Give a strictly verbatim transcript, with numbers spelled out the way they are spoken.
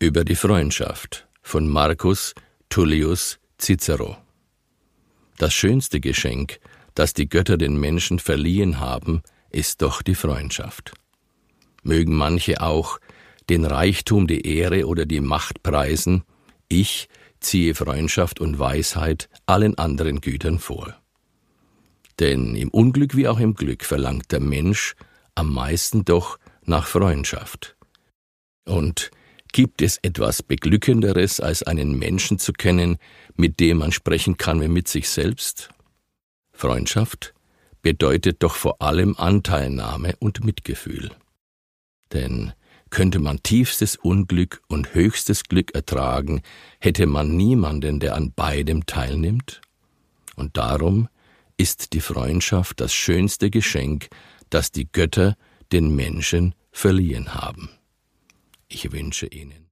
Über die Freundschaft von Marcus Tullius Cicero. Das schönste Geschenk, das die Götter den Menschen verliehen haben, ist doch die Freundschaft. Mögen manche auch den Reichtum, die Ehre oder die Macht preisen, ich ziehe Freundschaft und Weisheit allen anderen Gütern vor. Denn im Unglück wie auch im Glück verlangt der Mensch am meisten doch nach Freundschaft. Und gibt es etwas Beglückenderes, als einen Menschen zu kennen, mit dem man sprechen kann wie mit sich selbst? Freundschaft bedeutet doch vor allem Anteilnahme und Mitgefühl. Denn könnte man tiefstes Unglück und höchstes Glück ertragen, hätte man niemanden, der an beidem teilnimmt? Und darum ist die Freundschaft das schönste Geschenk, das die Götter den Menschen verliehen haben. Ich wünsche Ihnen